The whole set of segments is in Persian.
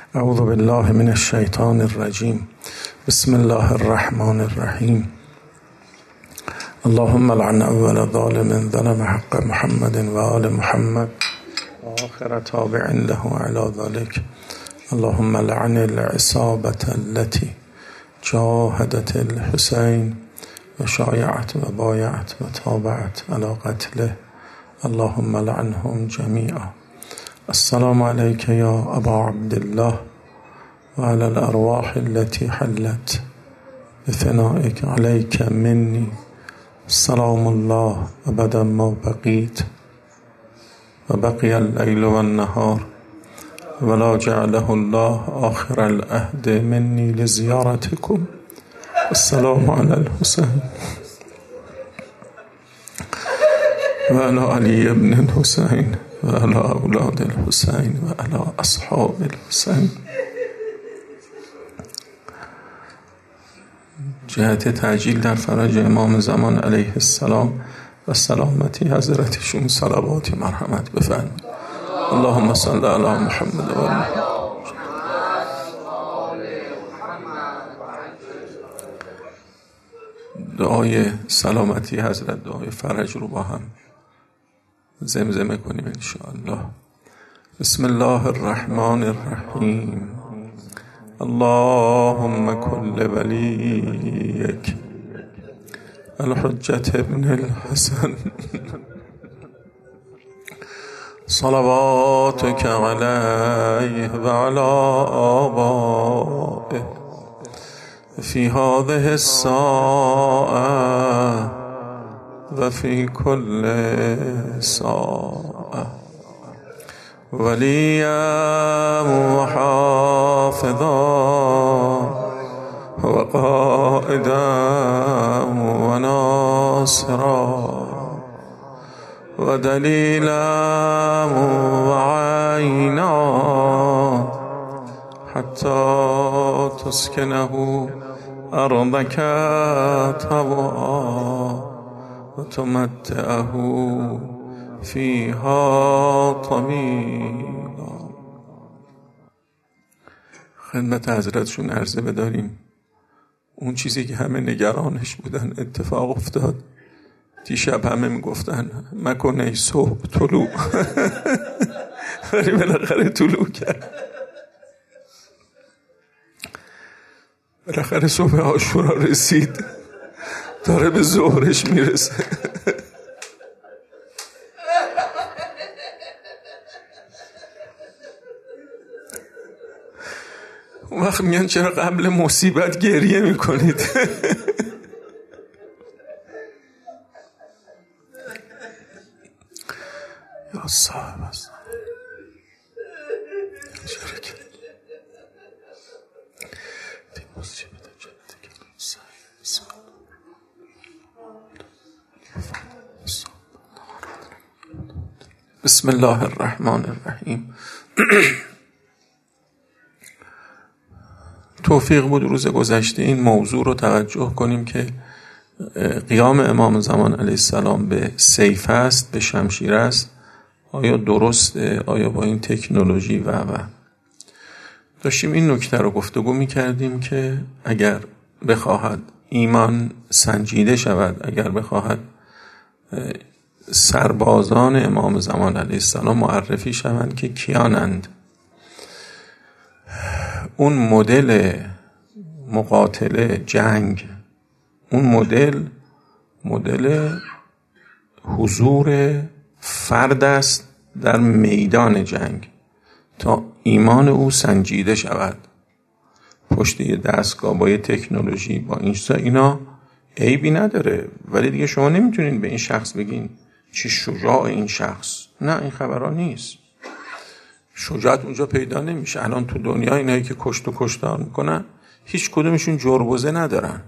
اعوذ بالله من الشیطان الرجیم. بسم الله الرحمن الرحیم. اللهم لعن اول ظالم ظلم حق محمد و آل محمد و آخر تابع له على ذلك. اللهم لعن العصابة التي جاهدت الحسين و شایعت و بایعت و تابعت على قتله. اللهم لعنهم جميعا. السلام عليك يا أبا عبد الله وعلى الأرواح التي حلت بثنائك عليك مني سلام الله أبدا ما بقيت وبقي الليل والنهار ولا جعله الله آخر العهد مني لزيارتكم. السلام على الحسين وعلى علي بن الحسين وعلى أولاد الحسين وعلى أصحاب الحسين. جهت تعجیل در فرج امام زمان علیه السلام و سلامتی حضرتشون صلواتی مرحمت بفرمایید. اللهم صل علی محمد و آل محمد. دعای سلامتی حضرت، دعای فرج رو با هم زمزمه کنیم انشاءالله. بسم الله الرحمن الرحیم. اللهم كل وليك الحجة ابن الحسن صلواتك عليه وعلى آبائه في هذه الساعة وفي كل ساعة وليا وحافظا وقائدا وناصرا ودليلا وعينا حتى تسكنه أرضك طوعا وتمتعه فیها طویلا. خدمت حضرتشون عرضه بداریم اون چیزی که همه نگرانش بودن اتفاق افتاد. دیشب همه میگفتن مکن ای صبح طلوع ولی بالاخره طلوع کرد. بالاخره صبح عاشورا رسید، داره به ظهرش میرسه. اون وقت میگن چرا قبل مصیبت گریه میکنید؟ یا صاحب است بسم الله الرحمن الرحیم. توفیق بود روز گذشته این موضوع رو توجه کنیم که قیام امام زمان علیه السلام به سیف است، به شمشیر است. آیا درسته؟ آیا با این تکنولوژی و داشتیم این نکته رو گفتگو می‌کردیم که اگر بخواهد ایمان سنجیده شود، اگر بخواهد سربازان امام زمان علیه السلام معرفی شوند که کیانند، اون مدل مقاتله جنگ، اون مدل حضور فرد است در میدان جنگ تا ایمان او سنجیده شود. پشت یه دستگاه با یه تکنولوژی با اینا عیبی نداره، ولی دیگه شما نمیتونین به این شخص بگین چی شجاع این شخص. نه، این خبرها نیست. شجاعت اونجا پیدا نمیشه. الان تو دنیا اینایی که کشت و کشتار میکنن هیچ کدومشون جربوزه ندارن.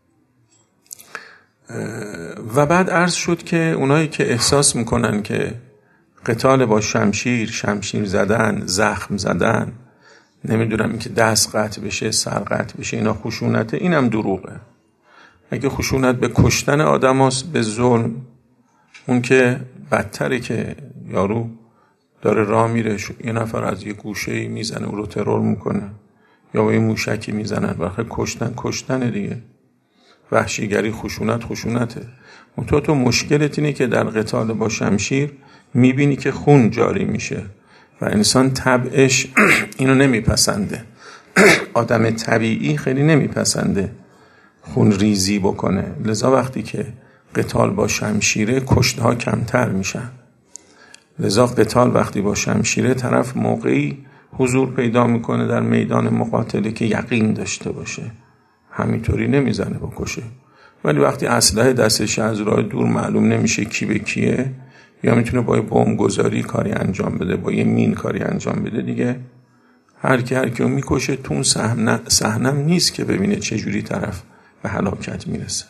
و بعد عرض شد که اونایی که احساس میکنن که قتال با شمشیر زدن، زخم زدن، نمیدونم این که دست قطع بشه، سر قطع بشه، اینا خشونته، اینم دروغه. اگه خشونت به کشتن آدم هست، به ظلم، اون که بدتره که یارو داره راه میره، یه نفر از یه گوشه‌ای میزنه او رو ترور میکنه یا با یه موشکی میزنن، واقعا کشتن دیگه. وحشیگری خشونته. تو مشکلت اینه که در قتال با شمشیر میبینی که خون جاری میشه و انسان طبعش اینو نمیپسنده. آدم طبیعی خیلی نمیپسنده خون ریزی بکنه، لذا وقتی که قتال با شمشیره کشته ها کمتر میشن. لذا قتال وقتی با شمشیره طرف موقعی حضور پیدا میکنه در میدان مقاتله که یقین داشته باشه، همینطوری نمیزنه بکشه. ولی وقتی اسلحه دستش از راه دور معلوم نمیشه کی به کیه، یا میتونه با بمب گذاری کاری انجام بده، با یه مین کاری انجام بده، دیگه هر کی رو میکشه. تو اون صحنه نیست که ببینه چه جوری طرف به هلاکت میرسه.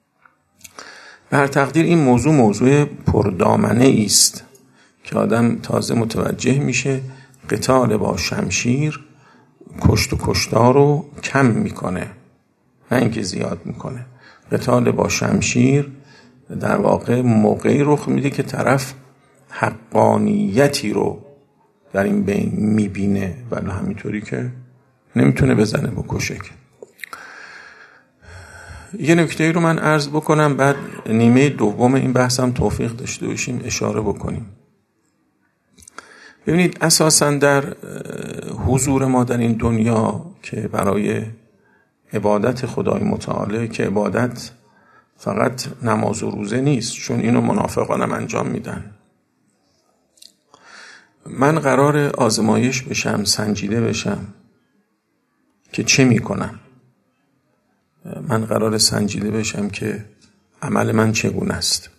بر تقدیر این موضوع پردامنه است که آدم تازه متوجه میشه قتال با شمشیر کشت و کشتار رو کم میکنه، نه اینکه زیاد میکنه. قتال با شمشیر در واقع موقعی رخ میده که طرف حقانیتی رو در این بین میبینه، ولی همینطوری که نمیتونه بزنه بکشه. یه نکته رو من عرض بکنم، بعد نیمه دوم این بحثم توفیق داشته باشیم اشاره بکنیم. ببینید اساساً در حضور ما در این دنیا که برای عبادت خدای متعالی، که عبادت فقط نماز و روزه نیست، چون اینو منافقانم انجام میدن. من قرار آزمایش بشم، سنجیده بشم که چه میکنم. من قرار سنجیده بشم که عمل من چگونه است.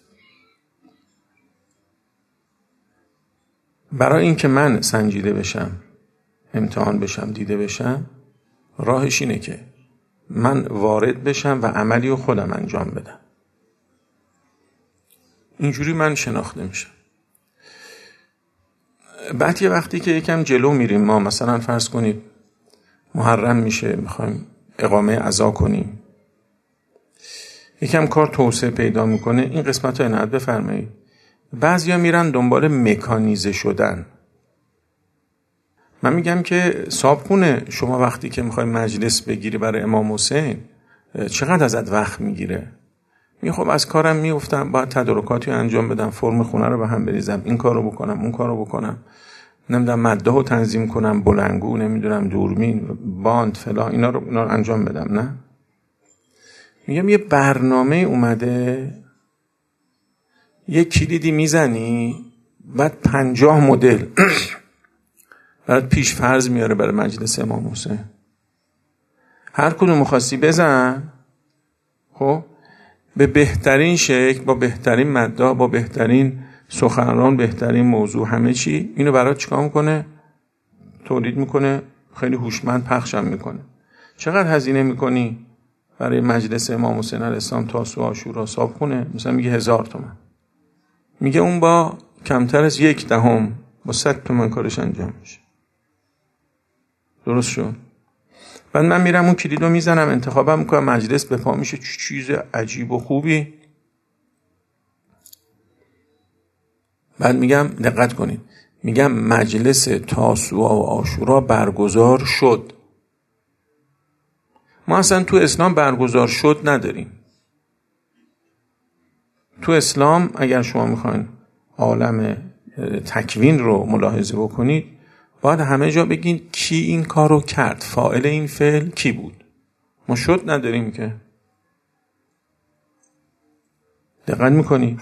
برای اینکه من سنجیده بشم، امتحان بشم، دیده بشم، راهش اینه که من وارد بشم و عملی رو خودم انجام بدم. اینجوری من شناخته میشم. بعد یه وقتی که یکم جلو میریم، ما مثلا فرض کنید محرم میشه، میخوایم اقامه عزا کنیم، یکم کار توسعه پیدا میکنه، این قسمت رو عنایت بفرمایید. بعضیا میرن دنبال مکانیزه شدن. من میگم که صاحبخونه، شما وقتی که میخوای مجلس بگیری برای امام حسین چقدر ازت وقت میگیره؟ میگه خب از کارم میافتم، باید تدارکاتی انجام بدم، فرم خونه رو به هم بریزم، این کارو بکنم، اون کارو بکنم، نمیدونم مداحو تنظیم کنم، بلنگو، نمیدونم دوربین، باند، فلان، اینا رو انجام بدم. نه، میگم یه برنامه اومده، یه کلیدی میزنی، بعد 50 مدل برات پیش فرض میاره برای مجلس امام حسین. هر کدوم خواستی بزن، خب به بهترین شکل، با بهترین مداح، با بهترین سخنران، بهترین موضوع، همه چی اینو برات چیکار میکنه؟ تولید میکنه، خیلی هوشمند پخشم میکنه. چقدر هزینه میکنی برای مجلس امام حسین علیه السلام تاسوعا عاشورا صاحبخونه؟ مثلا میگه 1000 تومان. میگه اون با کمتر از 1/10 با 100 تومان کارش انجام میشه. درست شد؟ بعد من میرم اون کلیدو میزنم، انتخابم میکنم، مجلس به پا میشه، چیز عجیب و خوبی. بعد میگم دقت کنید، میگم مجلس تاسوعا و عاشورا برگزار شد. ما اصلا تو اسلام برگزار شد نداریم. تو اسلام اگر شما میخواین عالم تکوین رو ملاحظه بکنید، باید همه جا بگین کی این کار رو کرد، فاعل این فعل کی بود. ما شد نداریم که. دقت میکنی؟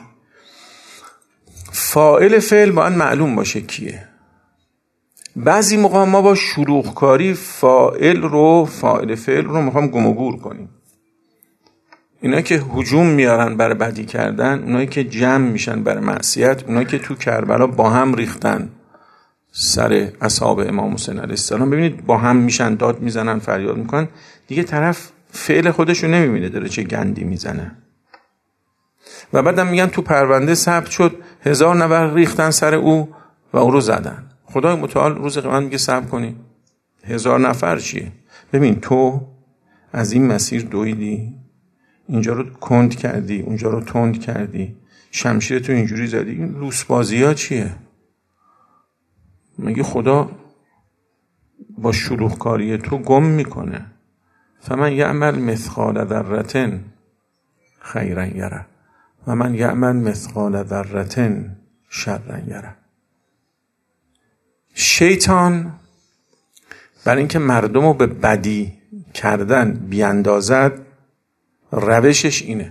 فاعل فعل باید معلوم باشه کیه. بعضی موقع ما با شلوغکاری فاعل فعل رو میخوام گم و گور کنیم. اینا که هجوم میارن برای بدی کردن، اونایی که جمع میشن برای معصیت، اونایی که تو کربلا با هم ریختن سر اصحاب امام حسین علیه السلام، ببینید با هم میشن، داد میزنن، فریاد میکنن، دیگه طرف فعل خودشو نمیبینه داره چه گندی میزنه. و بعدم میگن تو پرونده ثبت شد 1000 نفر ریختن سر او و او رو زدن. خدای متعال روز قیامت میگه صبر کنی، 1000 نفر چیه؟ ببین تو از این مسیر دویدی، اینجا رو کند کردی، اونجا رو تند کردی، شمشیر تو اینجوری زدی، این لوس بازی ها چیه؟ مگه خدا با شلوغکاری تو گم میکنه؟ فمن یعمل مثقال ذره خیرا یره و من یعمل مثقال ذره شرا یره. شیطان برای اینکه مردم رو به بدی کردن بیاندازد، روشش اینه: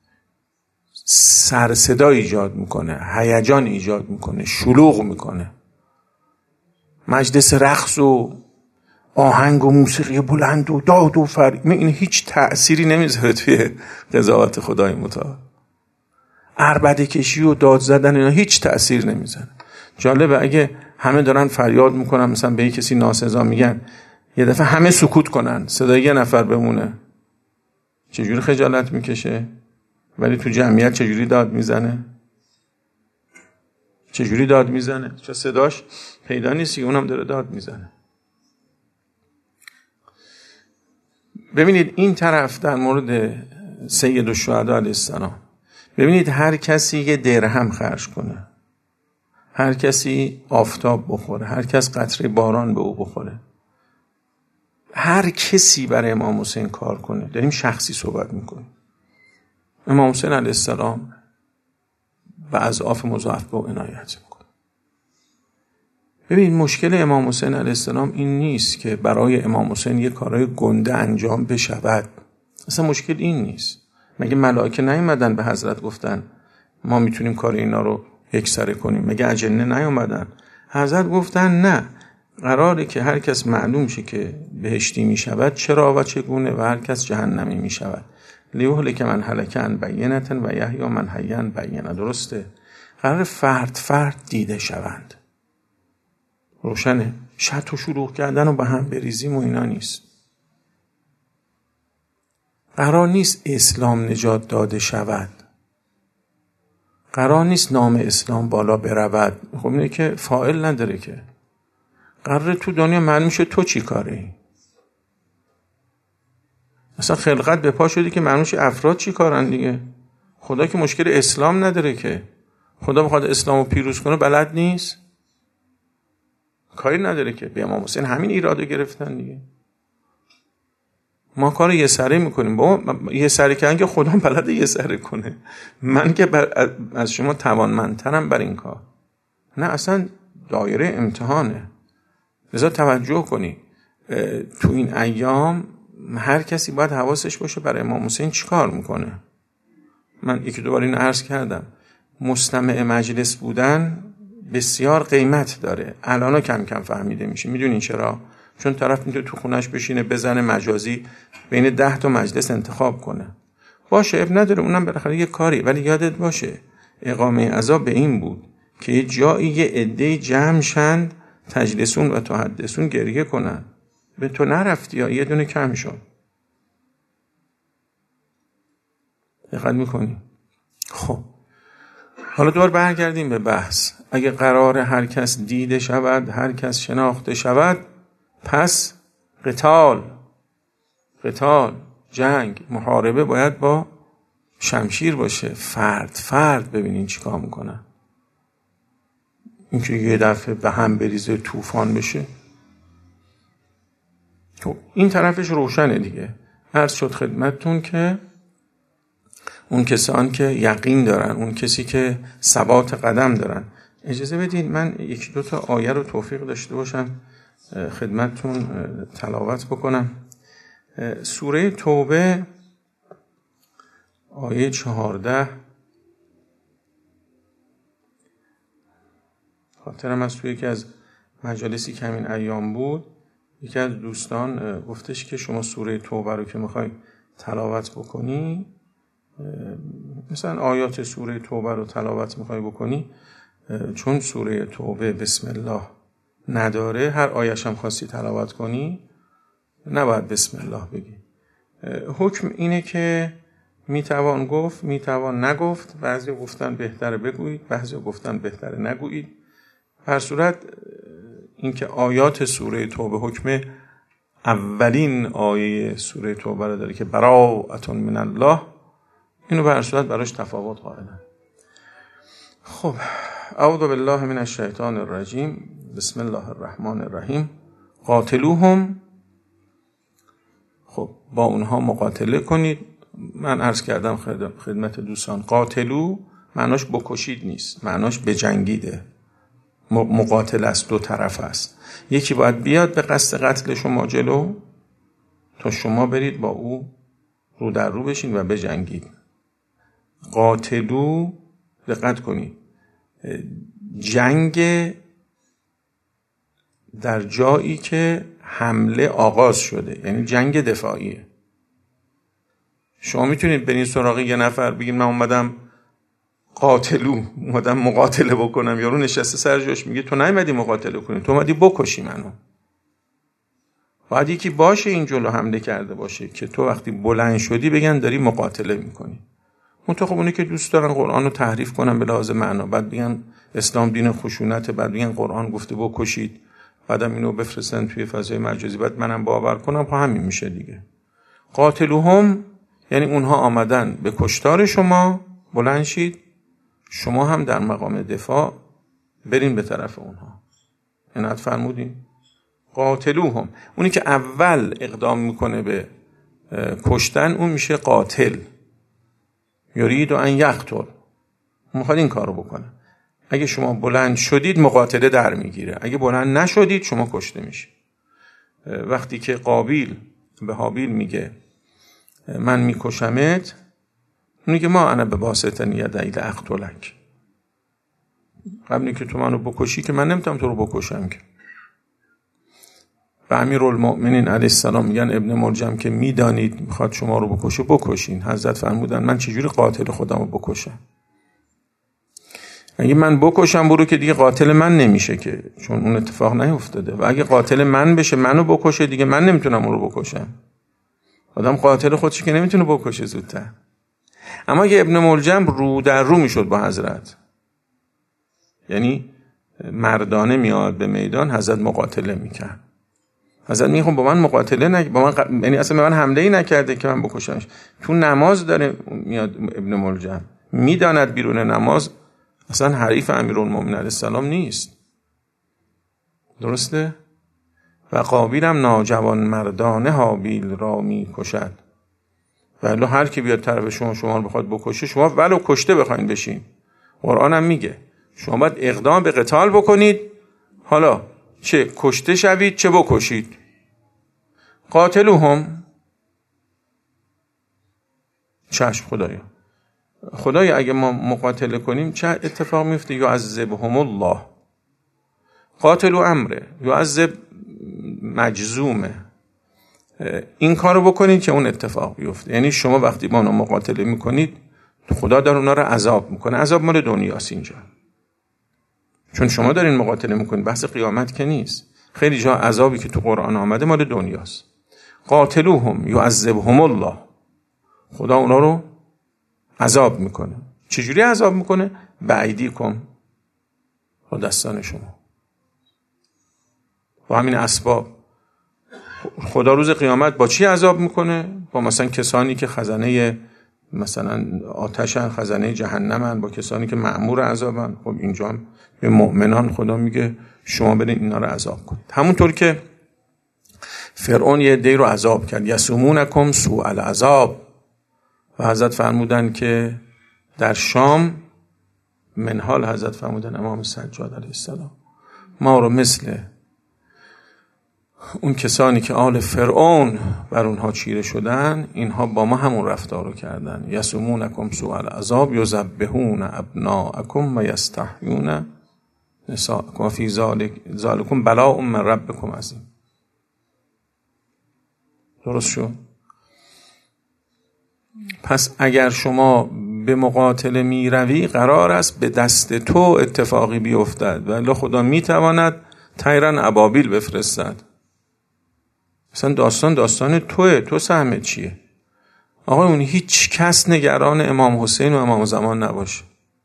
سرصدا ایجاد میکنه، هیجان ایجاد میکنه، شلوغ میکنه، مجلس رقص و آهنگ و موسیقی بلند و داد و فریاد. این هیچ تأثیری نمیذاره توی قضاوت خدای متعال. عربده کشی و داد زدن اینا هیچ تأثیر نمیذاره. جالبه اگه همه دارن فریاد میکنن، مثلا به یک کسی ناسزا میگن، یه دفعه همه سکوت کنن، صدای یه نفر بمونه، چجوری خجالت میکشه؟ ولی تو جمعیت چجوری داد میزنه؟ چون صداش پیدا نیستی، اونم داره داد میزنه. ببینید این طرف در مورد سید الشهدا علیه السلام، ببینید هر کسی یه درهم خرج کنه، هر کسی آفتاب بخوره، هر کس قطره باران به او بخوره، هر کسی برای امام حسین کار کنه. داریم شخصی صحبت میکنیم. امام حسین علیه السلام و اضعاف مضاعف به او عنایت میکنه. ببین مشکل امام حسین علیه السلام این نیست که برای امام حسین یه کارهای گنده انجام بشود. اصلا مشکل این نیست. مگه ملائکه نیومدن به حضرت گفتن ما میتونیم کار اینا رو یکسره کنیم؟ مگه اجنه نیومدن؟ حضرت گفتن نه، قراره که هر کس معلوم شه که بهشتی میشود چرا و چگونه، و هر کس جهنمی میشود. لیهلک من هلک عن بینة و یحیی من حی عن بینة. درسته؟ قرار فرد دیده شوند. روشنه؟ شط و شلوغ کردن و به هم بریزیم و اینا نیست. قرار نیست اسلام نجات داده شود، قرار نیست نام اسلام بالا برود. خب اینه که فاعل نداره که. قراره تو دنیا معلوم شه تو چی کاری. اصلا خلقت به پا شدی که معلوم شه افراد چی کارن دیگه. خدا که مشکل اسلام نداره که. خدا بخواد اسلامو پیروز کنه بلد نیست، کاری نداره که. به امام حسین همین ایرادو گرفتن دیگه. ما کار یه سره میکنیم. بابا یه سره کردن که خدا بلده یه سره کنه. من که از شما توانمندترم بر این کار. نه، اصلا دایره امتحانه. لذا توجه کنی تو این ایام هر کسی باید حواسش باشه برای امام حسین چی کار میکنه. من یکی دو بار این عرض کردم، مستمع مجلس بودن بسیار قیمت داره. الان کم کم فهمیده میشه. میدونین چرا؟ چون طرف میتونه تو خونش بشینه بزنه مجازی بین 10 تا مجلس انتخاب کنه. باشه، اب نداره، اونم بالاخره یه کاری. ولی یادت باشه اقامه عذاب به این بود که یه جایی یه عده جمع شند تجلسون و تحدثون گریه کنن. به تو نرفتی یا یه دونه کم شد. دقت میکنی؟ خب حالا دوباره برگردیم به بحث. اگه قرار هر کس دیده شود، هر کس شناخته شود، پس قتال، جنگ، محاربه باید با شمشیر باشه. فرد ببینین چی کار میکنن. این که یه دفعه به هم بریزه طوفان بشه. این طرفش روشنه دیگه. عرض شد خدمتتون که اون کسان که یقین دارن، اون کسی که ثبات قدم دارن. اجازه بدید من یکی دو تا آیه رو توفیق داشته باشم خدمتتون تلاوت بکنم. سوره توبه آیه 14. خاطرم از توی یکی از مجالسی که همین ایام بود، یکی از دوستان گفتش که شما سوره توبه رو که میخوای تلاوت بکنی، مثلا آیات سوره توبه رو تلاوت میخوای بکنی، چون سوره توبه بسم الله نداره، هر آیش هم خواستی تلاوت کنی نباید بسم الله بگی. حکم اینه که میتوان گفت، میتوان نگفت. بعضی گفتن بهتره بگویید، بعضی گفتن بهتره نگویید. هر صورت اینکه آیات سوره توبه حکم اولین آیه سوره توبه رو داره که براءة من الله، اینو به هر صورت براش تفاوت قائلن. خب اعوذ بالله من الشیطان الرجیم. بسم الله الرحمن الرحیم قاتلوهم. خب با اونها مقاتله کنید. من عرض کردم خدمت دوستان قاتلو معناش بکشید نیست، معناش بجنگیده. مقاتل است، دو طرف است. یکی باید بیاد به قصد قتل شما جلو تا شما برید با او رو در رو بشین و بجنگید. قاتلو، دقت کنید، جنگ در جایی که حمله آغاز شده، یعنی جنگ دفاعیه. شما میتونید برین سراغ یه نفر بگید من اومدم مقاتله بکنم، یارو نشسته سر جاش میگه تو نیومدی مقاتله کنی، تو اومدی بکشی منو. باید یکی باشه این جلو حمله کرده باشه که تو وقتی بلند شدی بگن داری مقاتله میکنی. خب اونی که دوست دارن قرآن رو تحریف کنن به لحاظ معنا، بعد بگن اسلام دین خشونته، بعد بگن قرآن گفته بکشید، بعدم اینو بفرستن توی فضای مجازی، بعد منم باور کنم، خب همین میشه دیگه. قاتلوهم یعنی اونها آمدن به کشتار شما، بلند شید شما هم در مقام دفاع برین به طرف اونها. عنایت فرمودین؟ قاتلوهم، اونی که اول اقدام میکنه به کشتن اون میشه قاتل. یرید ان یقتل، میخواد این کارو بکنه. اگه شما بلند شدید مقاتله در میگیره، اگه بلند نشدید شما کشته میشید. وقتی که قابیل به هابیل میگه من میکشمت، میگه ما انا به باسطن یدی لاقتلک، قبلی که تو منو بکشی که من نمیتونم تو رو بکشم که. و امیرالمؤمنین علیه السلام میگن ابن ملجم که میدانید میخواد شما رو بکشه بکشین. حضرت فرمودن من چجوری قاتل خودم رو بکشم؟ اگه من بکشم برو که دیگه قاتل من نمیشه که، چون اون اتفاق نیفتاده. و اگه قاتل من بشه منو بکشه دیگه من نمیتونم اون رو بکشم. آدم قاتل خودش که نمیتونه بکشه زودتر. اما اگه ابن ملجم رو در رو میشد با حضرت، یعنی مردانه میاد به میدان، حضرت مقاتله میکرد. حضرت میگه خب با من مقاتله یعنی اصلا به من حمله ای نکرده که من بکشمش. تو نماز داره میاد ابن ملجم، میداند بیرون نماز اصلا حریف امیرالمومنین علیه السلام نیست. درسته؟ و قابیل هم ناجوان مردانه هابیل را می کشد. ولو هر کی بیاد طرف شما رو بخواد بکشه، شما ولو کشته بخواین بشین. قرآن هم میگه شما باید اقدام به قتال بکنید، حالا چه کشته شوید چه بکشید. قاتلوهم، چشم خدایا اگه ما مقاتله کنیم چه اتفاق میفته؟ یعذبهم الله. قاتلو امره، یعذب مجزومه. این کارو بکنید که اون اتفاق بیفته. یعنی شما وقتی با اونا مقاتله میکنید خدا داره اونا رو عذاب میکنه. عذاب مال دنیاست اینجا، چون شما دارین مقاتله میکنید، بحث قیامت که نیست. خیلی جا عذابی که تو قرآن آمده مال دنیاست. قاتلوهم یعذبهم الله، خدا اونا رو عذاب میکنه. چجوری عذاب میکنه؟ بایدیکم، با دستان شما، با همین اسباب. خدا روز قیامت با چی عذاب میکنه؟ با مثلا کسانی که خزانه مثلا آتشن، خزانه جهنمن، با کسانی که مأمور عذابن. خب اینجا هم به مؤمنان خدا میگه شما برین اینا رو عذاب کنید. همونطور که فرعون یه عده‌ای رو عذاب کرد، یسومونکم سوء العذاب، و حضرت فرمودن که در شام، منحال حضرت فرمودن امام سجاد علیه السلام، ما رو مثل اون کسانی که آل فرعون بر اونها چیره شدن، اینها با ما همون رفتار رو کردن. یسومونکم سوء العذاب یذبحون ابناءکم و یستحیون نساءکم فی ذالکم بلاء من ربکم عظیم. درست شد؟ پس اگر شما به مقاتله می روی قرار است به دست تو اتفاقی بیفتد، ولی خدا می تواند طیرا ابابیل بفرستد. مثلا داستان توه، تو سهمت چیه؟ آقا اون هیچ کس نگران امام حسین و امام زمان نباشه.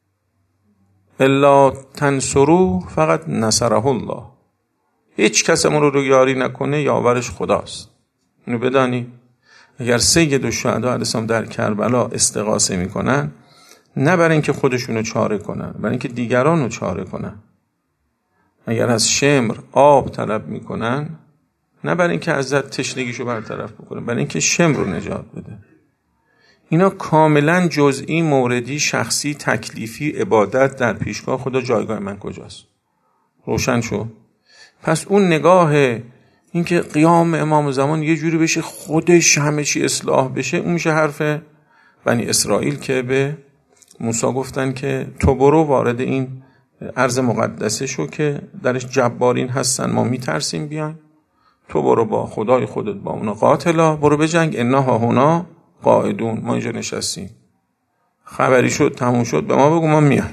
الا تنصرو فقط نصره الله. هیچ کس امون رو یاری نکنه یاورش خداست. اینو بدانی. اگر سید الشهدا علیه السلام در کربلا استغاثه میکنن، نه برای اینکه خودشونو چاره کنن، برای اینکه دیگرانو چاره کنن. اگر از شمر آب طلب میکنن، نه برای اینکه ازت تشنگیشو برطرف بکنه، برای اینکه شمر رو نجات بده. اینا کاملا جزئی، موردی، شخصی، تکلیفی، عبادت در پیشگاه خدا. جایگاه من کجاست؟ روشن شو. پس اون نگاه این که قیام امام زمان یه جوری بشه خودش همه چی اصلاح بشه، اون میشه حرف بنی اسرائیل که به موسی گفتن که تو برو وارد این ارض مقدسه شو که درش جبارین هستن، ما میترسیم بیان. تو برو با خدای خودت با اونا قاتلا، برو بجنگ، انا هاهنا قاعدون، ما اینجا نشستیم. خبری شد تموم شد به ما بگو، ما میایم.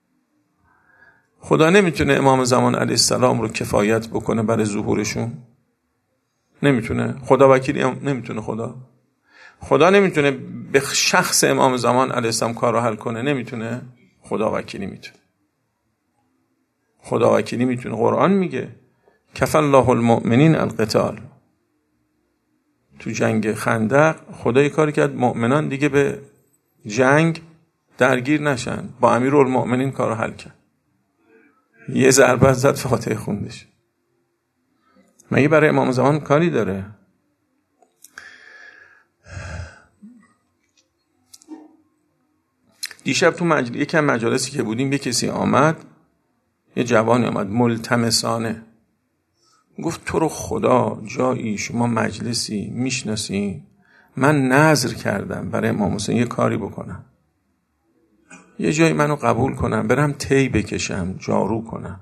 خدا نمیتونه امام زمان علیه السلام رو کفایت بکنه برای ظهورشون؟ نمیتونه. خدا وکیلی نمیتونه. خدا نمیتونه به شخص امام زمان علیه السلام کار رو حل کنه؟ نمیتونه. خدا وکیلی میتونه. خدا وکیلی میتونه. قرآن میگه کفى الله المؤمنین القتال. تو جنگ خندق خدای کاری کرد مؤمنان دیگه به جنگ درگیر نشن، با امیرالمؤمنین کار رو حل کرد. یه ضربه زد، فاتحه خوندش. مگه برای امام زمان کاری داره؟ دیشب تو یکم مجالسی که بودیم، یه کسی آمد، یه جوانی آمد ملتمسانه، گفت تو رو خدا جایی شما مجلسی میشناسی؟ من نذر کردم برای امام حسین یه کاری بکنم، یه جایی منو قبول کنم، برم تی بکشم، جارو کنم.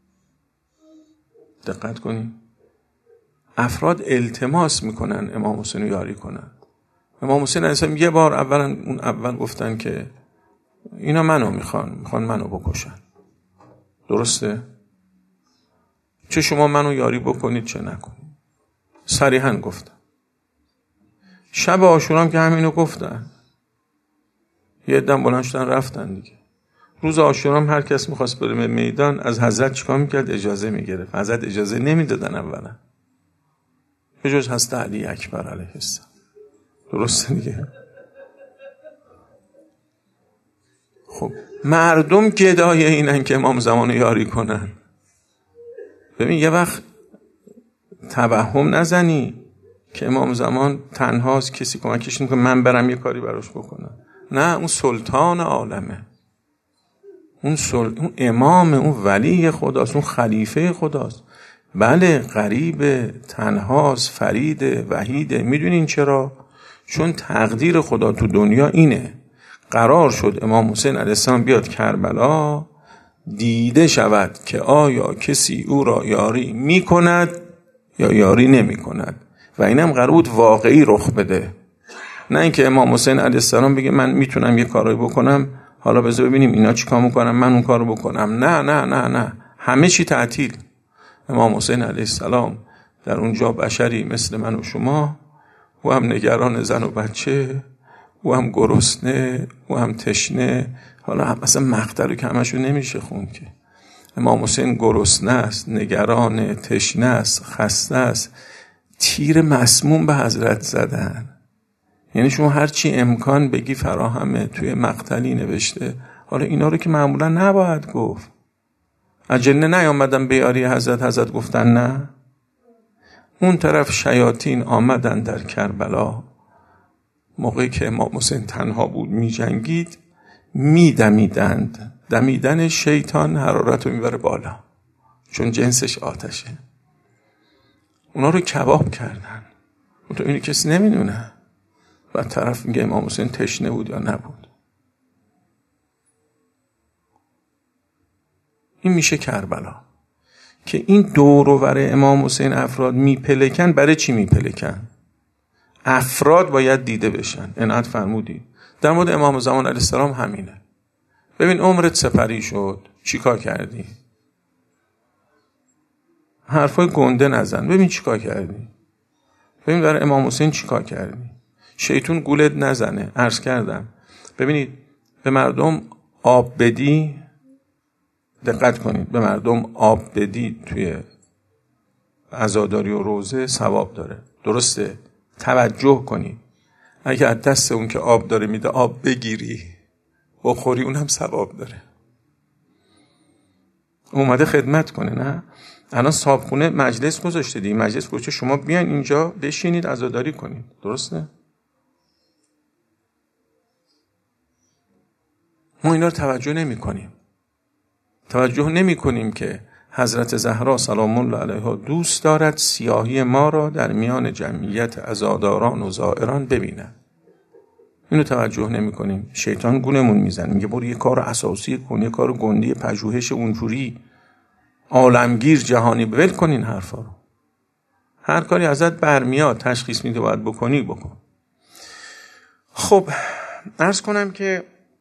دقت کنیم، افراد التماس میکنن امام حسین رو یاری کنن. امام حسین علیه السلام یه بار اول گفتن که اینا منو میخوان منو بکشن. درسته؟ چه شما منو یاری بکنید چه نکنید. صریحاً گفتن. شب عاشورا هم که همینو گفتن. یه عده‌ام بلند شدن رفتن دیگه. روز عاشورا هم هر کس میخواست بره میدان از حضرت چیکار میکرد؟ اجازه میگرفت. حضرت اجازه نمیدادن اولا، به جز حضرت علی اکبر علیه السلام. درسته دیگه؟ خب مردم گدای اینن که امام زمان رو یاری کنن. ببین یه وقت توهم نزنی که امام زمان تنهاست، کسی کمکش نمیکنه، من برم یه کاری براش بکنم. نه، اون سلطان عالمه، اون امام، اون ولی خداست، اون خلیفه خداست. بله غریب، تنهاست، فرید، وحیده. میدونین چرا؟ چون تقدیر خدا تو دنیا اینه، قرار شد امام حسین علیه السلام بیاد کربلا، دیده شود که آیا کسی او را یاری میکند یا یاری نمیکند، و اینم قرار بود واقعی رخ بده. نه اینکه امام حسین علیه السلام بگه من میتونم یه کاری بکنم، حالا بذار ببینیم اینا چی کار میکنن، من اون کارو بکنم. نه نه نه نه، همه چی تعطیل. امام حسین علیه السلام در اونجا بشری مثل من و شما، او هم نگران زن و بچه، او هم گرسنه، او هم تشنه. حالا مثلا مقطع رو که همشو نمیشه خون که. امام حسین گرسنه است، نگران، تشنه است، خسته است. تیر مسموم به حضرت زدن. یعنی شما هرچی امکان بگی فراهمه، توی مقتلی نوشته. حالا اینا رو که معمولا نباید گفت. اجنه نیامدن بیاری حضرت گفتن نه. اون طرف شیاطین آمدن در کربلا، موقعی که امام حسین تنها بود می جنگید، می دمیدند. دمیدن شیطان حرارت رو میبره بالا، چون جنسش آتشه. اونا رو کباب کردن. اون تو اینی کسی نمیدونه. و طرف میگه امام حسین تشنه بود یا نبود. این میشه کربلا. که این دور و بر امام حسین افراد میپلکن. برای چی میپلکن؟ افراد باید دیده بشن. عنایت فرمودید. در مورد امام زمان علیه السلام همینه. ببین عمرت سپری شد، چی کار کردی؟ حرفای گنده نزن. ببین چی کار کردی؟ ببین برای امام حسین چی کار کردی؟ شیطون گولت نزنه. عرض کردم ببینید به مردم آب بدی، دقت کنید، به مردم آب بدی توی عزاداری و روزه ثواب داره. درسته؟ توجه کنید. اگه از دست اون که آب داره میده آب بگیری بخوری، اونم ثواب داره. اومده خدمت کنه. نه الان صاحبخونه مجلس گذاشته دیگه، مجلس گذاشته شما بیاین اینجا بشینید عزاداری کنید. درسته؟ ما اینا رو توجه نمی کنیم که حضرت زهرا سلام الله علیها دوست دارد سیاهی ما را در میان جمعیت عزاداران و زائران ببیند. اینو توجه نمی کنیم. شیطان گونمون میزنه، میگه برو یه کار اساسی کن، یه کار گندی پژوهش اونجوری عالمگیر جهانی ول کن. این حرفا رو هر کاری ازت برمیاد تشخیص میده باید بکنی بکن. خب عرض کنم که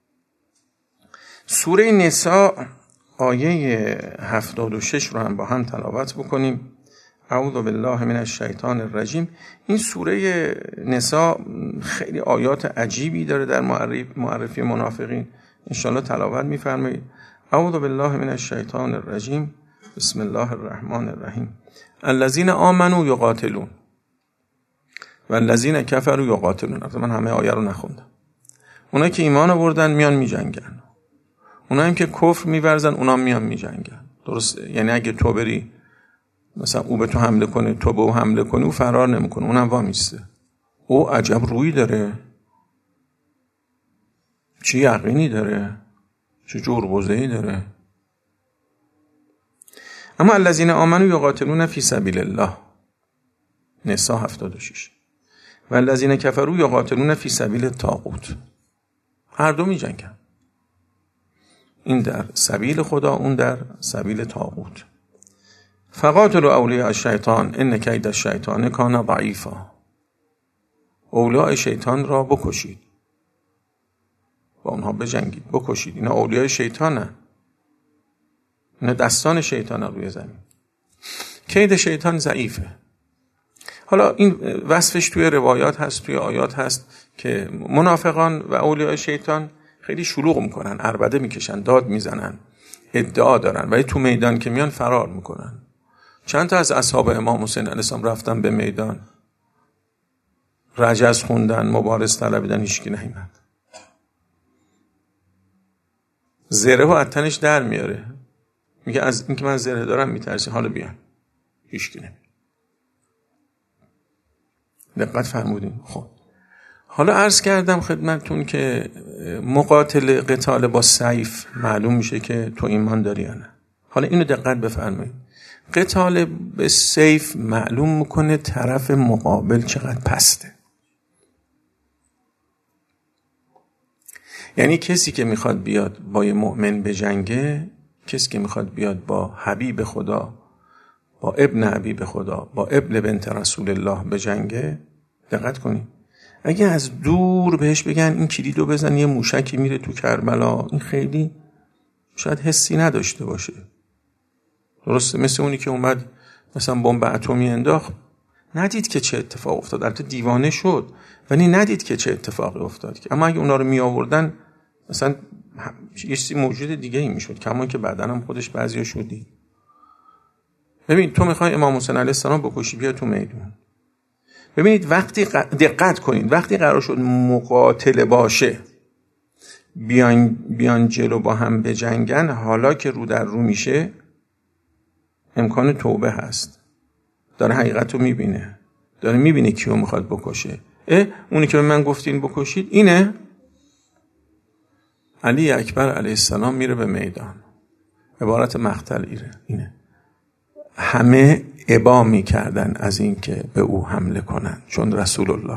سوره نساء آیه 76 رو هم با هم تلاوت بکنیم. اعوذ بالله من الشیطان الرجیم. این سوره نساء خیلی آیات عجیبی داره در معرفی منافقین. انشالله تلاوت میفرمایید. اعوذ بالله من الشیطان الرجیم. بسم الله الرحمن الرحیم. الذین آمنوا یقاتلون و الذین کفروا یقاتلون. من همه آیه رو نخوندم. اونایی که ایمان آوردن میان میجنگن، اونایی که کفر میورزن اونا میان میجنگن. درسته؟ یعنی اگه تو بری مثلا او به تو حمله کنه، تو به او حمله کنی، او فرار نمیکنه، اونم وامیسته. او عجب روی داره، چه یقینی داره، چه جربوزه‌ای داره. اما الذین آمنوا یقاتلون فی سبیل الله نساء 76 و الذین کفروا یقاتلون فی سبیل الطاغوت. هر دو می جنگن، این در سبیل خدا، اون در سبیل طاغوت. فقاتلوا اولیاء الشیطان ان کید الشیطان کان ضعیفا. اولیاء شیطان را بکشید، با اونها بجنگید، بکشید. اینا اولیاء شیطانن، اینا دستان شیطانن روی زمین. کید شیطان ضعیفه. حالا این وصفش توی روایات هست، توی آیات هست که منافقان و اولیاء شیطان خیلی شلوغ میکنن، عربده میکشن، داد میزنن، ادعا دارن، ولی تو میدان که میان فرار میکنن. چند تا از اصحاب امام حسین علیه السلام رفتن به میدان، رجز خوندن، مبارز طلبیدن، هیچکی نیامد. زره و تنش در میاره، میگه از اینکه من زره دارم میترسی، حالا بیان. هیچکی نمیاد. دقت فرمودین؟ خب حالا عرض کردم خدمتتون که قتال با سیف معلوم میشه که تو ایمان داری یا نه. حالا اینو دقت بفرمایید. قتال به سیف معلوم میکنه طرف مقابل چقدر پسته. یعنی کسی که میخواد بیاد با یه مؤمن بجنگه، کسی که میخواد بیاد با حبیب خدا، با ابن حبیب خدا، با ابن بنت رسول الله بجنگه، دقت کنید. اگه از دور بهش بگن این کلیدو بزن یه موشکی میره تو کربلا، این خیلی شاید حسی نداشته باشه. درسته؟ مثل اونی که اومد مثلا بمب اتمی انداخت، ندید که چه اتفاق افتاد. البته دیوانه شد ولی ندید که چه اتفاقی افتاد. اما اگه اونا رو می آوردن مثلا یه چیزی موجود دیگه ای میشد، کما که بعدن هم خودش بعضیا شدی. ببین تو میخوای امام حسین علیه السلام بکشی، بیا تو میدون. ببینید وقتی دقت کنید، وقتی قرار شد مقاتله باشه، بیان جلو با هم بجنگن، حالا که رو در رو میشه امکان توبه هست. داره حقیقت رو میبینه، داره میبینه کیو میخواد بکشه. اونی که به من گفتین بکشید اینه. علی اکبر علیه السلام میره به میدان، عبارت مقتل اینه. همه ابا میکردن از این که به او حمله کنن، چون رسول الله.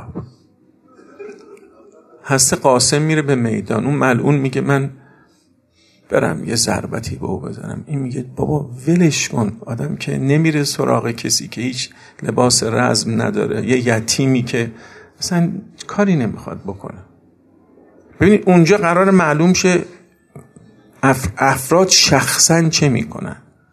حضرت قاسم میره به میدان، اون ملعون میگه من برم یه ضربتی به او بزنم. این میگه بابا ولش کن، آدم که نمیره سراغ کسی که هیچ لباس رزم نداره، یه یتیمی که مثلا کاری نمیخواد بکنه. ببینید اونجا قرار معلوم شه افراد شخصا چه میکنن.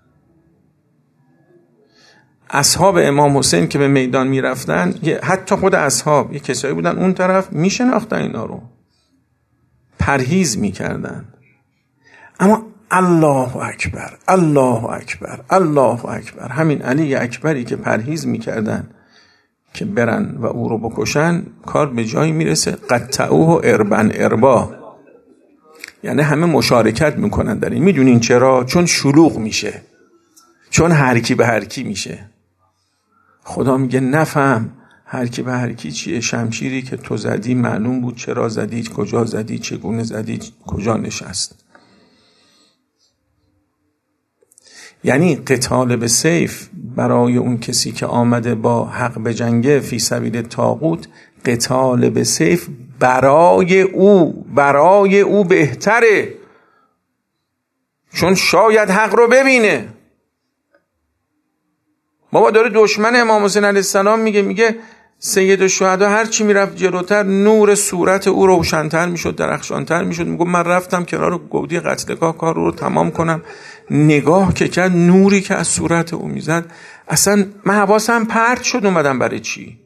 اصحاب امام حسین که به میدان میرفتن، حتی خود اصحاب یه کسایی بودن اون طرف میشناختن اینا رو، پرهیز میکردن. اما الله اکبر، الله اکبر، الله اکبر، همین علی اکبری که پرهیز میکردن که برن و او رو بکشن، کار به جایی میرسه قطعوه اربن اربا. یعنی همه مشارکت میکنن در این. میدونین چرا؟ چون شلوغ میشه، چون هر کی به هر کی میشه. خدا میگه نفهم هر کی به هر کی چیه. شمشیری که تو زدی معلوم بود چرا زدی، کجا زدی، چگونه زدی، کجا نشست. یعنی قتال به سیف برای اون کسی که آمده با حق به جنگه فی سبیل طاغوت، قتال به سیف برای او بهتره، چون شاید حق رو ببینه. بابا داره دشمن امام حسین علیه السلام میگه سید الشهدا هر چی میرفت جلوتر نور صورت او روشن‌تر میشد، درخشان‌تر میشد. میگه من رفتم کنار گودی قتلگاه کار رو تمام کنم، نگاه که کرد نوری که از صورت او میزد، اصلا من حواسم پرت شد اومدم برای چی؟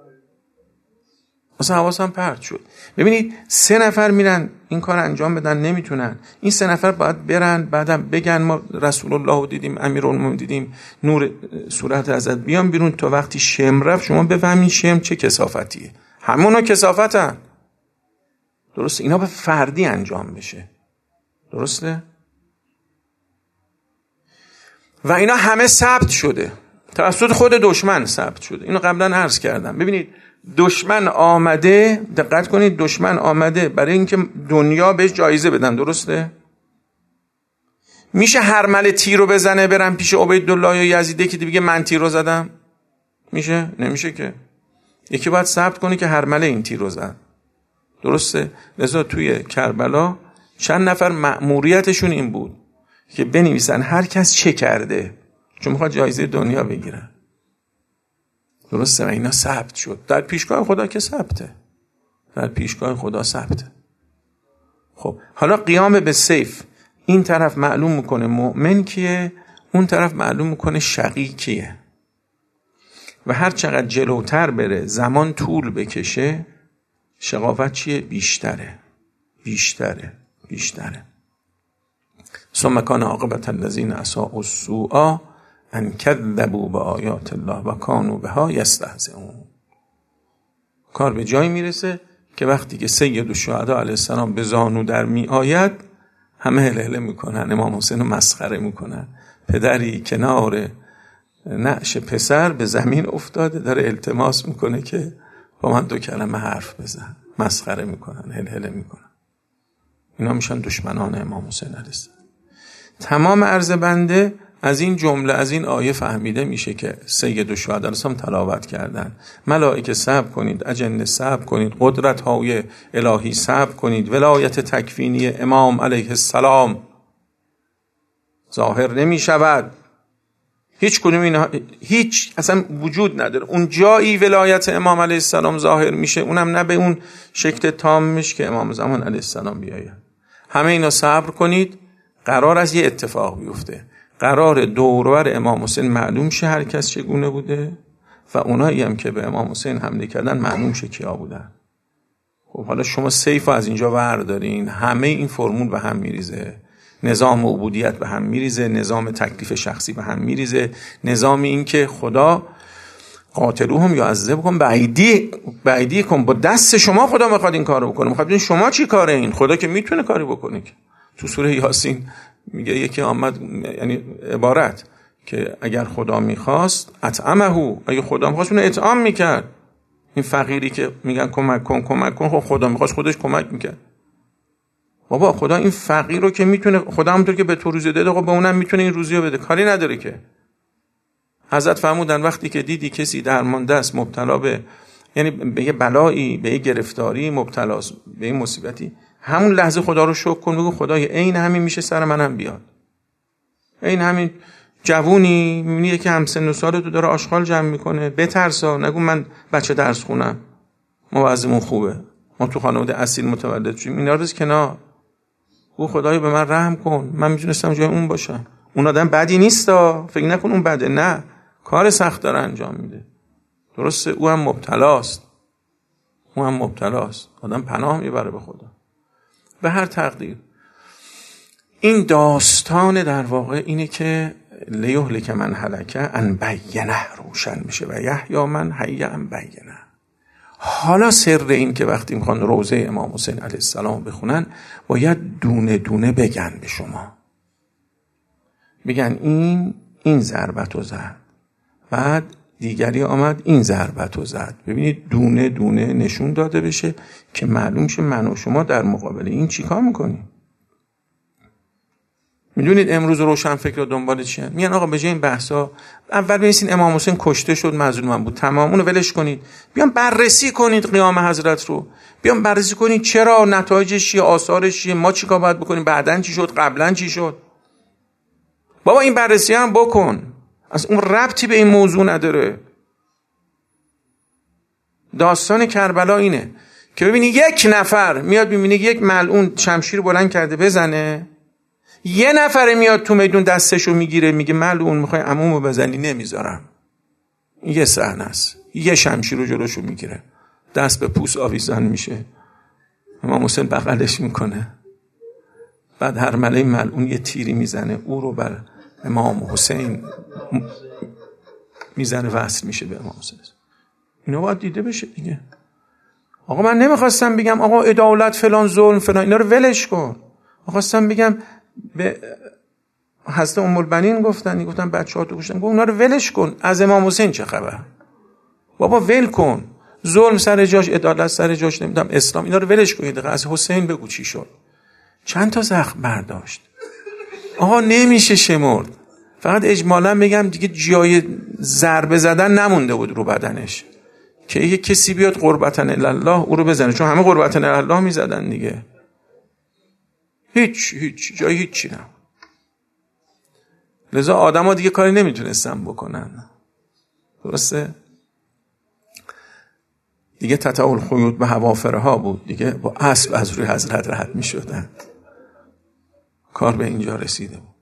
اصلا حواسم پرت شد. ببینید 3 نفر میرن این کار انجام بدن، نمیتونن. این 3 نفر باید برن بعدم بگن ما رسول الله رو دیدیم، امیرالمومنین دیدیم، نور صورت حضرت بیان بیرون. تا وقتی شم رفت شما بفهمین شم چه کثافتیه. همونا کثافتن. درسته؟ اینا به فردی انجام بشه. درسته؟ و اینا همه ثبت شده توسط خود دشمن، ثبت شده. اینو قبلا عرض کردم. ببینید دشمن آمده، دقت کنید، دشمن آمده برای اینکه دنیا بهش جایزه بدن. درسته؟ میشه هرمله تیر رو بزنه برن پیش عبیدالله یا یزیده که بگه من تیر رو زدم؟ میشه؟ نمیشه که. یکی باید ثبت کنه که هرمله این تیر رو زد. درسته؟ لذا توی کربلا چند نفر مأموریتشون این بود که بنویسن هر کس چه کرده، چون میخواد جایزه دنیا بگیرن. درسته؟ و اینا ثبت شد در پیشگاه خدا. که ثبته در پیشگاه خدا ثبته. خب حالا قیام به سیف، این طرف معلوم میکنه مؤمن کیه، اون طرف معلوم میکنه شقی کیه. و هر چقدر جلوتر بره، زمان طول بکشه، شقاوت چیه؟ بیشتره. ثم کان عاقبة الذین اساءوا السوء ان کذبوا بآیات الله و کانوا بها یستهزئون. کار به جایی میرسه که وقتی که سید الشهدا علیه السلام به زانو در می آید، همه هلهله میکنن، امام حسین رو مسخره میکنن. پدری کنار نعش پسر به زمین افتاده، داره التماس میکنه که با من 2 کلمه حرف بزن. مسخره میکنن، هلهله میکنن. اینا میشن دشمنان امام حسین علیه السلام. تمام عرض بنده از این جمله، از این آیه فهمیده میشه که سید الشهدا علیه السلام تلاوت کردن ملائکه صبر کنید، اجنه صبر کنید، قدرت های الهی صبر کنید، ولایت تکوینی امام علیه السلام ظاهر نمی شود. هیچ کدوم اینا هیچ اصلا وجود نداره. اون جایی ولایت امام علیه السلام ظاهر میشه، اونم نه به اون شکل تامش که امام زمان علیه السلام بیاید. همه اینا صبر کنید. قرار از یه اتفاق بیفته، قرار دورور امام حسین معلوم شه هر کس چگونه بوده و اونایی هم که به امام حسین حمله کردن معلوم شه کیا بودن. خب حالا شما سیف از اینجا بردارین، همه این فرمول به هم میریزه. نظام عبودیت به هم میریزه، نظام تکلیف شخصی به هم میریزه، نظام این که خدا قاتلوهم یعذبکم بایدیکم، با دست شما خدا میخواد این کارو بکنه. میخواد ببین شما چی کاره این. خدا که میتونه کاری بکنه. که تو سوره یاسین میگه یکی آمد، یعنی عبارت که اگر خدا میخواست اطعمه، اگه خدا میخواست اون اطعام میکرد. این فقیری که میگن کمک کن، خب خدا میخواست خودش کمک میکرد. بابا خدا این فقیر رو که میتونه، خدا همونطور که به تو روزی داده، خب به اونم میتونه این روزی رو بده، کاری نداره که. حضرت فرمودن وقتی که دیدی کسی درمانده است، مبتلا به، یعنی به یه بلایی، به یه گرفتاری مبتلا است، به این مصیبتی، همون لحظه خدا رو شکر کن، بگو خدای عین همین میشه سر منم بیاد. عین همین جوونی میبینی یکی همسن و سالتو داره آشغال جمع میکنه، بترسا، نگو من بچه درس خونم، ما وضعمون خوبه، ما تو خانواده اصیل متولد شدیم، اینا رو بذار کنار. او خدای به من رحم کن، من میتونستم جای اون باشم. اون آدم بدی نیستا، فکر نکن اون بده، نه، کار سخت داره انجام میده. درسته او هم مبتلاست، آدم پناه میبره به خدا. به هر تقدیر این داستان در واقع اینه که لیهلک من هلک ان بینه روشن میشه و یحیی من حی ان بینه. حالا سر این که وقتی میخوان روضه امام حسین علیه السلام بخونن باید دونه دونه بگن به شما، بگن این ضربت رو زد، بعد دیگری آمد این ضربت رو زد. ببینید دونه دونه نشون داده بشه که معلوم شه من و شما در مقابل این چیکار میکنیم. میدونید امروز روشنفکرها دنبال چیه؟ میگن آقا به جای این بحثا اول بنویسین امام حسین کشته شد مظلوم بود، تمام اونو ولش کنید، بیان بررسی کنید قیام حضرت رو، بیان بررسی کنید چرا، نتایجش چیه، آثارش چیه، ما چیکار باید بکنیم، بعدن چی شد، قبلا چی شد. بابا این بررسی هم بکن، اصلا اون ربطی به این موضوع نداره. داستان کربلا اینه که ببینی یک نفر میاد ببینی یک ملعون شمشیر بلند کرده بزنه، یه نفر میاد تو میدون دستشو میگیره میگه ملعون میخوای عمومو بزنی نمیذارم. یه صحنه است، یه شمشیر رو جلوشو میگیره، دست به پوست آویزان میشه، امام حسین بغلش میکنه، بعد هر مله ملعون یه تیری میزنه او رو بر امام حسین میزنه، وصل میشه به امام حسین. اینا باید دیده بشه دیگه. آقا من نمیخواستم بگم آقا عدالت فلان ظلم فلان، اینا رو ولش کن. خواستم بگم به حضرت ام البنین گفتن بچه‌ها تو گوشتن، اونا رو ولش کن. از امام حسین چه خبر؟ بابا ول کن، ظلم سر جاش، عدالت سر جاش، نمیدونم اسلام، اینا رو ولش کن. از حسین بگو چی شد، چند تا زخم برداشت. آقا نمیشه شمرد. فقط اجمالا بگم دیگه جای ضربه زدن نمونده بود رو بدنش که یه کسی بیاد قربتن الله او رو بزنه، چون همه قربتن الله میزدن دیگه. هیچ جای هیچی نه. لذا آدم ها دیگه کاری نمیتونستن بکنن. درسته؟ دیگه تتعال خیوط به حوافره ها بود دیگه، با اسب از روی حضرت رد میشدن. کار به اینجا رسیده بود.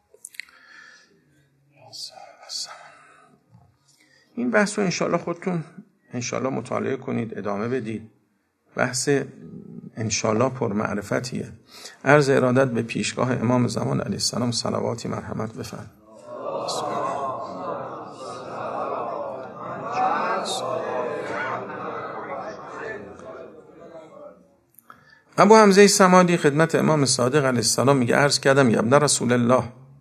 این بحث رو انشالله خودتون انشالله مطالعه کنید، ادامه بدید. بحث انشالله پرمعرفتیه. عرض ارادت به پیشگاه امام زمان علیه السلام صلواتی مرحمت بفرمایید. ابو حمزه صمادی خدمت امام صادق علیه السلام میگه عرض کردم یا ابن رسول الله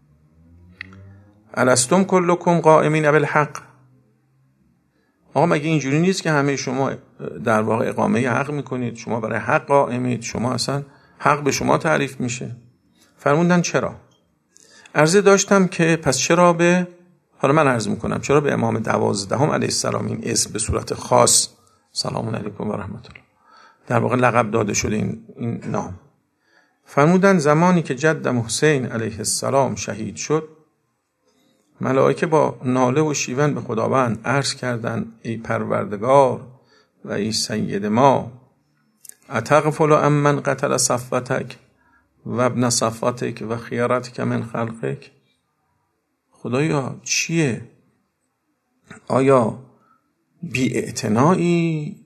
الستم کلکم قائمین بالحق. آقا مگه اینجوری نیست که همه شما در واقع اقامه حق میکنید، شما برای حق قائمید، شما اصلا حق به شما تعریف میشه؟ فرمودن چرا؟ عرضه داشتم که پس چرا به، حالا من عرض میکنم چرا به امام 12 علیه السلام این اسم به صورت خاص سلام علیکم و رحمت الله در واقع لقب داده شده این نام. فرمودن زمانی که جد حسین علیه السلام شهید شد، ملائکه با ناله و شیون به خداوند عرض کردند ای پروردگار و ای سید ما، اتغفل عمن قتل صفوتک و ابن صفوتک و خیارتک من خلقک. خدایا چیه؟ آیا بی‌اعتنایی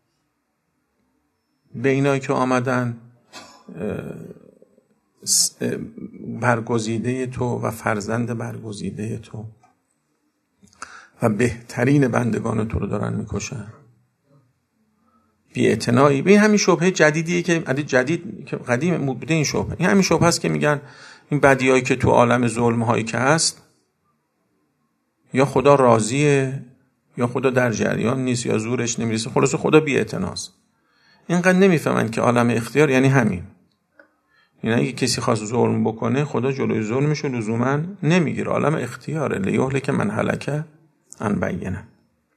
به اینایی که آمدن برگزیده تو و فرزند برگزیده تو و بهترین بندگان تو رو دارن میکشن؟ بی‌اعتنایی. به این همین شبهه جدیدیه که جدید که قدیم بوده این شبهه. این همین شبهه است که میگن این بدیایی که تو عالم ظلم هایی که هست یا خدا راضیه یا خدا در جریان نیست یا زورش نمیرسه، خلاص خدا بی‌اعتناست. اینقدر نمیفهمن که عالم اختیار یعنی همین. یعنی اگه کسی خواست ظلم بکنه خدا جلوی ظلمشو لزوما نمیگیره، عالم اختیاره. لیهلک من هلک عن بینه.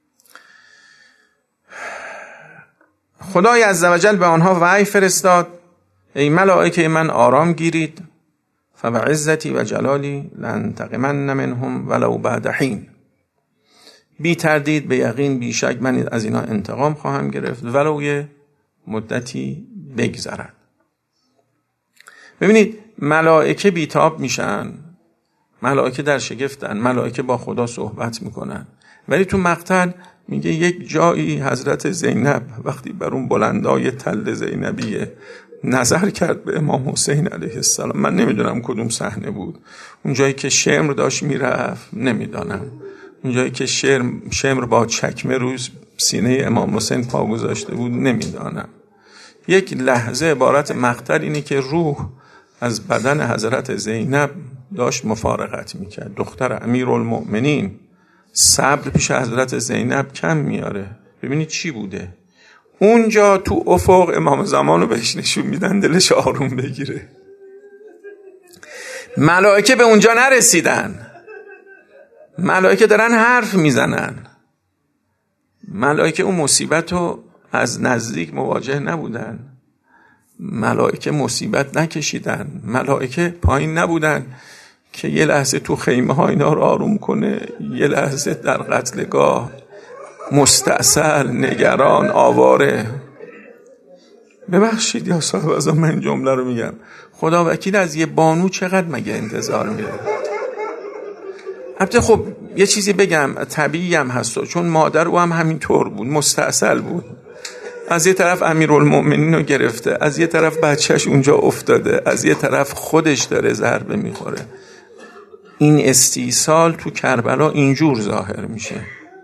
خدای عزوجل به آنها وحی فرستاد ای ملائکه من آرام گیرید، فبعزتی و جلالی لانتقمن منهم ولو بعد حین. بی تردید به یقین بی شک من از اینا انتقام خواهم گرفت ولو یه مدتی بگذرد. ببینید ملائکه بیتاب میشن، ملائکه در شگفتن، ملائکه با خدا صحبت میکنن، ولی تو مقتل میگه یک جایی حضرت زینب وقتی بر اون بلندای تل زینبیه نظر کرد به امام حسین علیه السلام. من نمیدونم کدوم صحنه بود، اون جایی که شمر داشت میرفت، نمیدانم، اون جایی که شمر با چکمه روز سینه امام حسین پا گذاشته بود نمیدانم. یک لحظه عبارت مقتل اینه که روح از بدن حضرت زینب داشت مفارقت میکرد. دختر امیرالمؤمنین صبر پیش حضرت زینب کم میاره. ببینید چی بوده اونجا تو افق، امام زمان رو بهش نشون میدن دلش آروم بگیره. ملائکه به اونجا نرسیدن، ملائکه دارن حرف میزنن. ملائکه اون مصیبت رو از نزدیک مواجه نبودن، ملائکه مصیبت نکشیدن، ملائکه پایین نبودن که یه لحظه تو خیمه ها اینا رو آروم کنه، یه لحظه در قتلگاه مستعسل، نگران، آواره. ببخشید یا صاحب ازم من این جمله رو میگم، خدا وکیل از یه بانو چقدر مگه انتظار میره؟ البته خب یه چیزی بگم طبیعی هم هست، چون مادر او هم همینطور بود، مستعسل بود. از یه طرف امیرالمؤمنین رو گرفته، از یه طرف بچهش اونجا افتاده، از یه طرف خودش داره ضربه میخوره. این استیصال تو کربلا اینجور ظاهر میشه.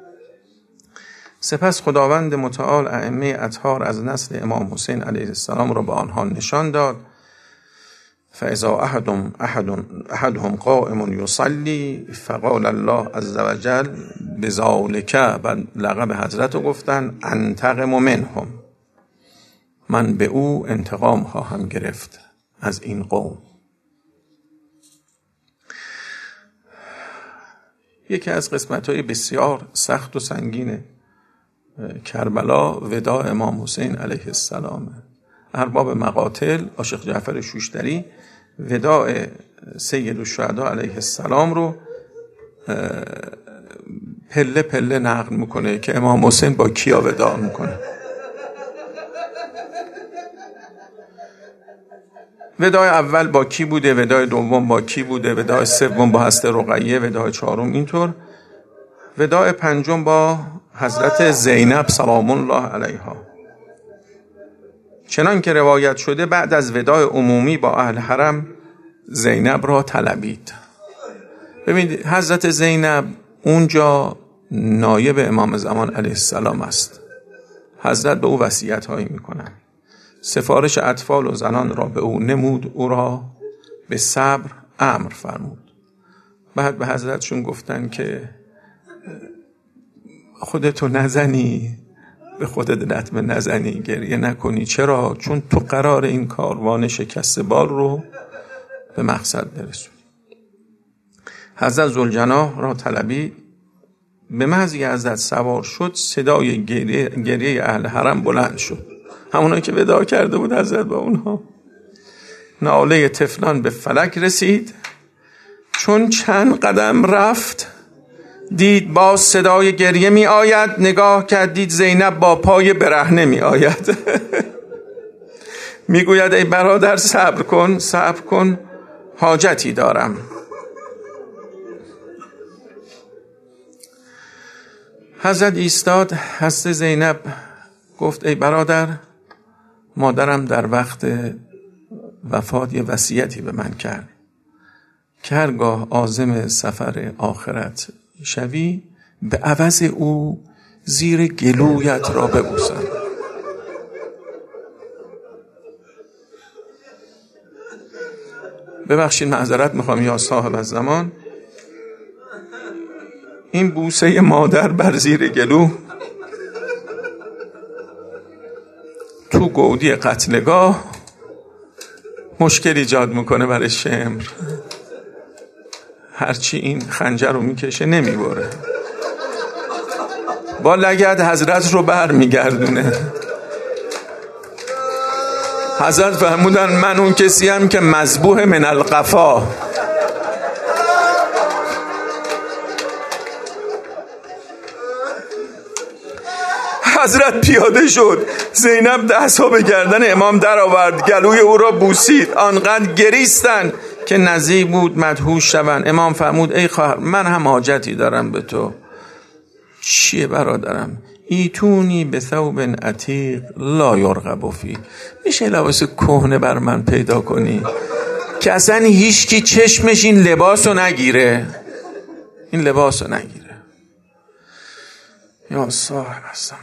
سپس خداوند متعال ائمه اطهار از نسل امام حسین علیه السلام را به آنها نشان داد. فاذا احدهم قائم یصلی فقال الله عز وجل بذالک، و لقب حضرت رو گفتن انتقم منهم، من به او انتقام خواهم گرفت از این قوم. یکی از قسمت‌های بسیار سخت و سنگین کربلا وداع امام حسین علیه السلام. ارباب مقاتل عاشق جعفر شوشتری وداع سید الشهدا علیه السلام رو پله پله نقل میکنه که امام حسین با کیا وداع میکنه. وداع اول با کی بوده، وداع دوم با کی بوده، وداع سوم با حضرت رقیه، وداع چهارم اینطور، وداع پنجم با حضرت زینب سلام الله علیها. چنان که روایت شده بعد از وداع عمومی با اهل حرم زینب را طلبید. ببینید حضرت زینب اونجا نایب امام زمان علیه السلام است. حضرت به او وصیت هایی میکنن. سفارش اطفال و زنان را به او نمود، او را به صبر امر فرمود. بعد به حضرتشون گفتن که خودتو نزنی، به خودت لطمه نزنی، گریه نکنی. چرا؟ چون تو قرار این کاروان شکست بال رو به مقصد برسونی. حضرت ذوالجناح را طلبی. به محض که حضرت سوار شد صدای گریه اهل حرم بلند شد، همونایی که وداع کرده بود حضرت با اونها. ناله طفلان به فلک رسید. چون چند قدم رفت دید باز صدای گریه می آید. نگاه کردید زینب با پای برهنه می آید. می گوید ای برادر صبر کن، صبر کن، حاجتی دارم. حضرت ایستاد. حضرت زینب گفت ای برادر، مادرم در وقت وفات یه وصیتی به من کرد که هرگاه عازم سفر آخرت شوی به عوض او زیر گلویت را ببوسم. ببخشید معذرت میخوام یا صاحب الزمان، این بوسه مادر بر زیر گلو تو گودی قتلگاه مشکل ایجاد میکنه برای شمر. هرچی این خنجر رو میکشه نمیبره، با لگد حضرت رو بر میگردونه. حضرت فرمودن من اون کسی هم که مذبوح من القفا. حضرت پیاده شد. زینب دستها به گردن امام در آورد، گلوی او را بوسید. آنقدر گریستن که نزدیک بود مدهوش شوند. امام فرمود ای خواهر، من هم حاجتی دارم به تو. چیه برادرم؟ ایتونی به ثوب عتیق لا یرغب فی. میشه لباس کهنه بر من پیدا کنی که اصلا هیچ کی چشمش این لباسو نگیره، این لباسو نگیره. یا صاحب الزمان.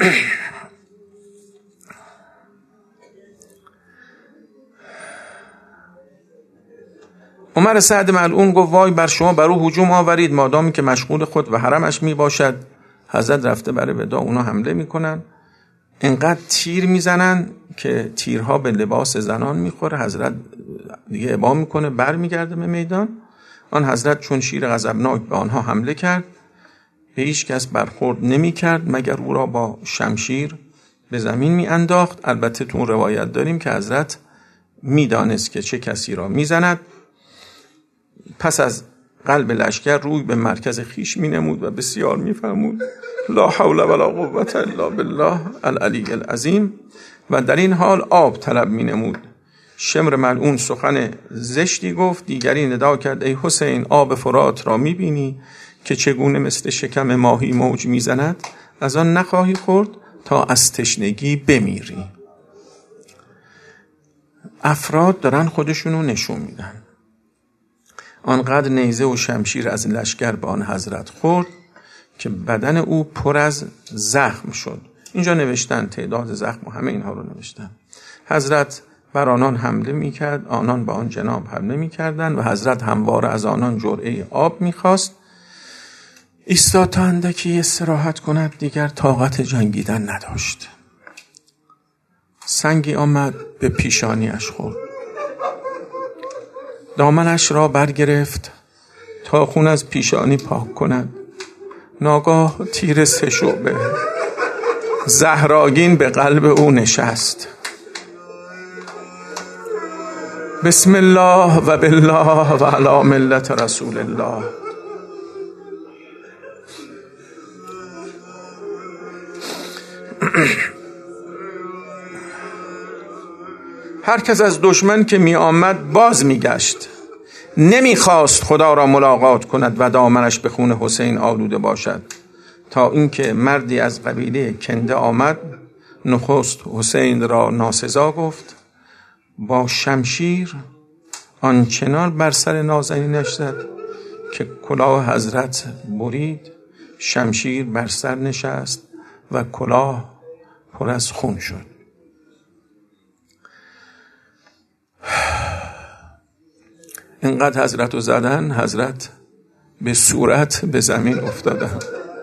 عمر سعد ملعون گفت وای بر شما بر او هجوم آورید، مادامی که مشغول خود و حرمش می باشد. حضرت رفته برای وداع، اونا حمله میکنن، اینقدر تیر میزنن که تیرها به لباس زنان میخوره. حضرت دیگه ابا میکنه، بر میگرده به میدان. آن حضرت چون شیر غضبناک به آنها حمله کرد، به هیچ کس برخورد نمی کرد مگر او را با شمشیر به زمین می انداخت. البته تو روایت داریم که حضرت می دانست که چه کسی را می زند. پس از قلب لشکر روی به مرکز خیش می نمود و بسیار می فرمود لا حول ولا قوة الا بالله العلی العظیم، و در این حال آب طلب می نمود. شمر ملعون سخن زشتی گفت. دیگری ندا کرد ای حسین، آب فرات را می بینی که چگونه مثل شکم ماهی موج می زند؟ از آن نخواهی خورد تا از تشنگی بمیری. افراد دارن خودشونو نشون میدن. آنقدر نیزه و شمشیر از لشکر به آن حضرت خورد که بدن او پر از زخم شد. اینجا نوشتن تعداد زخم و همه اینها رو نوشتن. حضرت بر آنان حمله میکرد، آنان به آن جناب حمله میکردن و حضرت همواره از آنان جرعه آب میخواست. ایستاد تا اندکی استراحت کند، دیگر طاقت جنگیدن نداشت. سنگی آمد به پیشانیش خورد، دامنش را برگرفت تا خون از پیشانی پاک کند. ناگاه تیر 3 شعبه زهرآگین به قلب او نشست. بسم الله و بالله و علی ملت رسول الله. هر کس از دشمن که می آمد باز می گشت، نمی خواست خدا را ملاقات کند و دامنش به خون حسین آلوده باشد، تا اینکه مردی از قبیله کنده آمد، نخست حسین را ناسزا گفت، با شمشیر آنچنان بر سر نازنینش زد که کلاه حضرت برید، شمشیر بر سر نشست و کلاه پر از خون شد. اینقدر حضرت رو زدن، حضرت به صورت به زمین افتادن.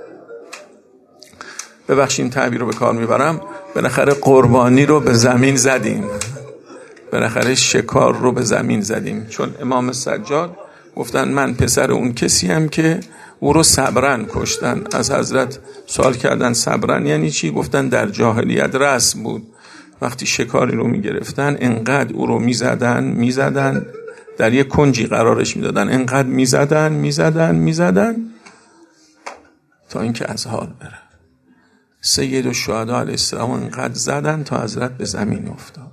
ببخشید تعبیر رو به کار میبرم، بالاخره قربانی رو به زمین زدیم، بالاخره شکار رو به زمین زدیم. چون امام سجاد گفتن من پسر اون کسیم که او رو صبرن کشتن. از حضرت سوال کردن صبرن یعنی چی؟ گفتن در جاهلیت رسم بود، وقتی شکاری رو میگرفتن انقدر او رو میزدن در یک کنجی قرارش میدادن، انقدر میزدن تا اینکه از حال بره. سید الشهدا علیه السلام انقدر زدن تا حضرت به زمین افتاد.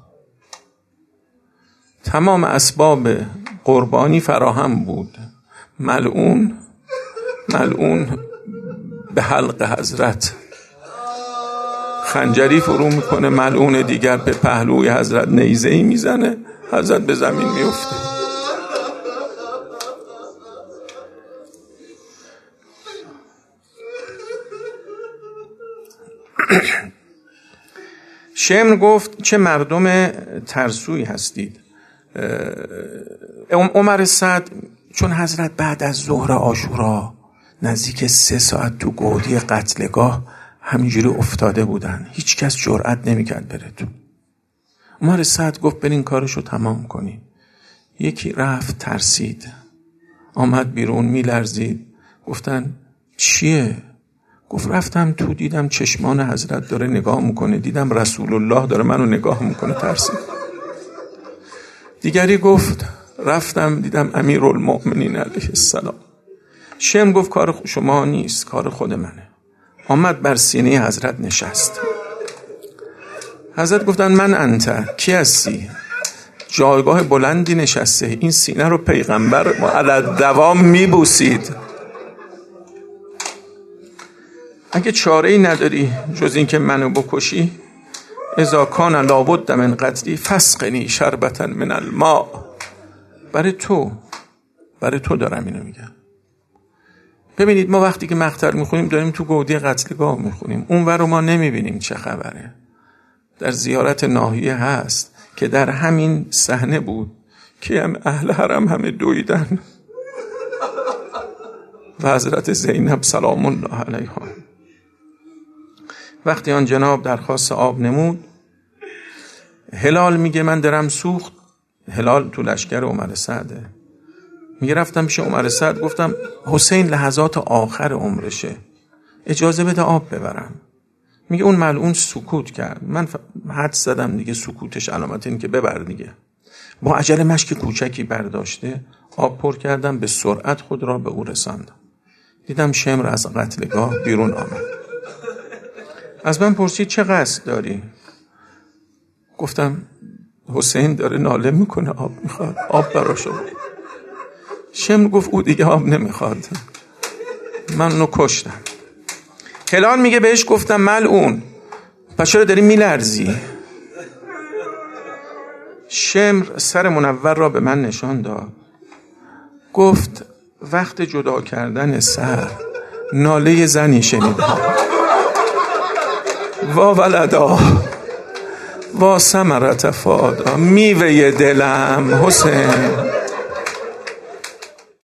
تمام اسباب قربانی فراهم بود. ملعون به حلق حضرت خنجری فرو میکنه، ملعون دیگر به پهلوی حضرت نیزه‌ای میزنه، حضرت به زمین میفته. شمر گفت چه مردم ترسویی هستید. عمر سعد چون حضرت بعد از ظهر عاشورا نزدیک 3 ساعت تو گودی قتلگاه همینجوری افتاده بودن، هیچ کس جرئت نمیکرد بره تو. عمر سعد گفت برین کارشو تمام کنین. یکی رفت، ترسید، آمد بیرون، میلرزید. گفتن چیه؟ گفت رفتم تو، دیدم چشمان حضرت داره نگاه میکنه، دیدم رسول الله داره منو نگاه میکنه، ترسید. دیگری گفت رفتم دیدم امیرالمؤمنین علیه السلام. شمر گفت کار شما نیست، کار خود منه. آمد بر سینه حضرت نشست. حضرت گفتن من انت، کی هستی؟ جایگاه بلندی نشسته، این سینه رو پیغمبر علی دوام میبوسید. اگه چاره‌ای نداری جز این که منو بکشی، اذا کان لابد من قتلی فاسقنی شربة من الماء. برای تو دارم اینو میگم. ببینید ما وقتی که مقطع میخونیم داریم تو گودی قتلگاه میخونیم، اونور رو ما نمیبینیم چه خبره. در زیارت ناحیه هست که در همین صحنه بود که هم اهل حرم همه دویدن و حضرت زینب سلام الله علیها وقتی آن جناب درخواست آب نمود، هلال میگه من درم سوخت. هلال تو لشکر عمر سعده. میگه رفتم پیش عمر سعد گفتم حسین لحظات آخر عمرشه، اجازه بده آب ببرم. میگه اون ملعون سکوت کرد. من حد زدم دیگه سکوتش علامت این که ببر دیگه. با عجله مشک کوچکی برداشته آب پر کردم، به سرعت خود را به او رساندم. دیدم شمر از قتلگاه بیرون آمد. از من پرسید چه قصد داری؟ گفتم حسین داره ناله میکنه، آب میخواد، آب براشو. شمر گفت او دیگه آب نمیخواد، من اونو کشتم. هلال میگه بهش گفتم ملعون پس چرا داری میلرزی؟ شمر سر منور را به من نشان داد، گفت وقت جدا کردن سر ناله زنی شنیدم. وا ولدا وا ثمرة فادا، میوه دلم حسین.